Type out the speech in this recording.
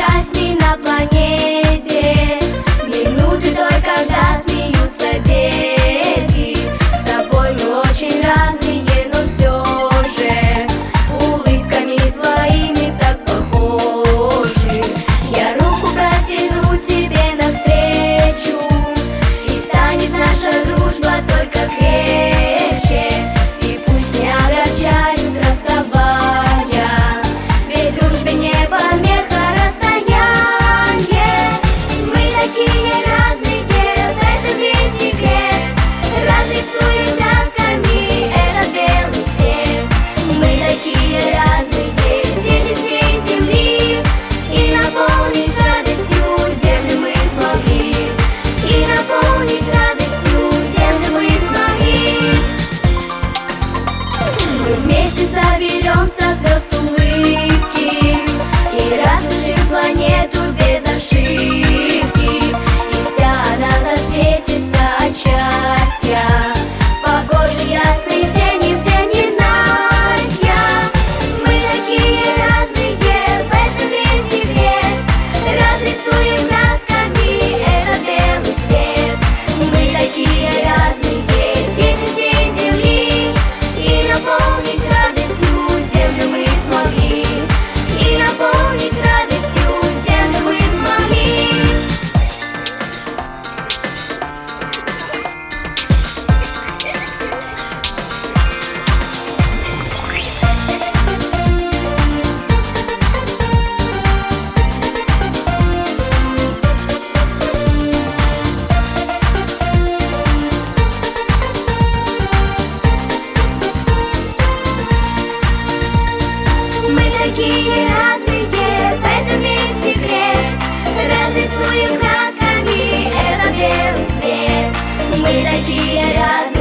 прекрасней на планете. Минуты той, когда смеются дети. С тобой мы очень разные, но все же улыбками своими так похожи. Я руку протяну тебе навстречу, и станет наша дружба только крепче. И пусть не огорчают расставания, ведь дружбе не помеха расстояние. Мы такие разные, в этом весь секрет. Разрисуем красками этот белый свет. Мы такие разные, дети всей земли, и наполнить радостью землю мы смогли. И наполнить радостью землю мы смогли. Мы вместе соберем со звезд улыбки и разрушим планету без ошибки. И вся она засветится от счастья. Погожий ясный день, и в день ненастья. Мы такие разные, в этом весь секрет. Разрисуем красками этот белый свет. Мы такие разные, дети всей земли, и наполнить радостью землю мы смогли. И наполнить радостью землю мы смогли. Мы такие разные, в этом весь секрет. Разрисуем красками этот белый свет. Мы такие разные.